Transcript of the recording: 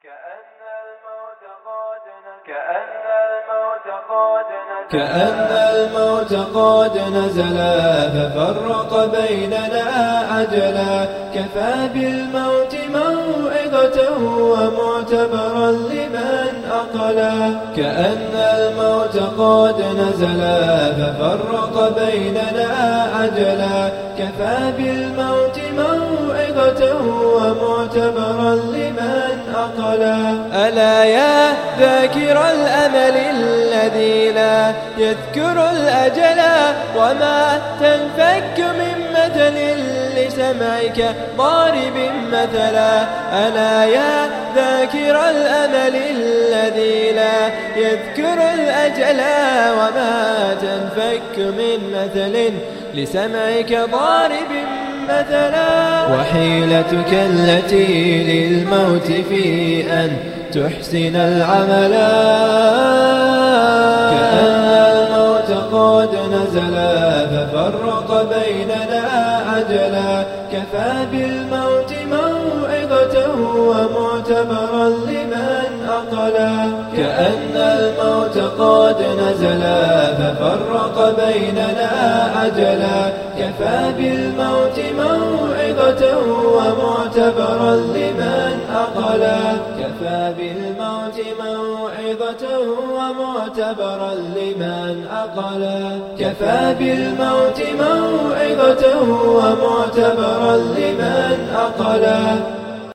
كأن الموت قد نزلا ففرق بيننا عجلا كفى بالموت موعظة ومعتبرا لمن أقلا كأن الموت قد نزلا ففرق بيننا عجلا كفى بالموت موعظة ومعتبرا لمن أقلا ألا يا ذاكر الأمل الذي لا يذكر الأجل وما تنفك من مثل لسمعك ضارب مثلا ألا يا ذاكر الأمل الذي لا يذكر الأجل وما تنفك من مثل لسمعك ضارب مثلا وحيلتك التي للموت في أن تحسن العملا كأن الموت قد نزلا ففرق بيننا عجلا كفى بالموت موعظة ومعتبرا لمن أقلا كأن الموت قد نزلا ففرق بيننا عجلا كفى بالموت موعظة ومعتبرا لمن أقلا كفى بالموت موعظة ومعتبرا لمن أقلا كفى بالموت موعظة ومعتبرا لمن أقلا